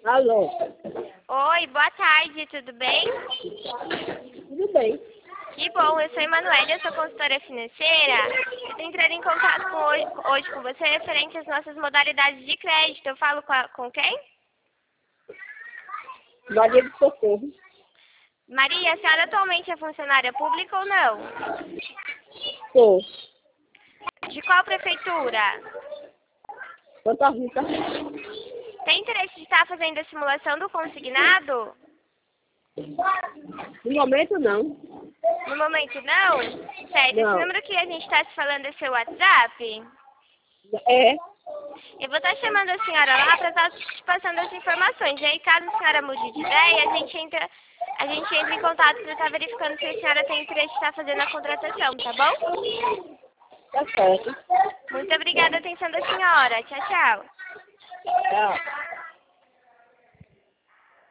Alô? Oi, boa tarde, tudo bem? Tudo bem? Que bom, eu sou Emanuele, eu sou consultora financeira. Eu tô entrando em contato hoje com você referente às nossas modalidades de crédito. Eu falo com quem? Maria do Socorro. Maria, a senhora atualmente é funcionária pública ou não? Sou. De qual prefeitura? Santa Rita. Tem interesse de estar fazendo a simulação do consignado? No momento, não. No momento não? Certo, esse Não. número que a gente está te falando é seu WhatsApp? É. Eu vou estar chamando a senhora lá para estar te passando as informações. E aí, caso a senhora mude de ideia, a gente entra em contato para estar verificando se a senhora tem interesse de estar fazendo a contratação, tá bom? Tá certo. Muito obrigada, atenção da senhora. Tchau, tchau. Tchau.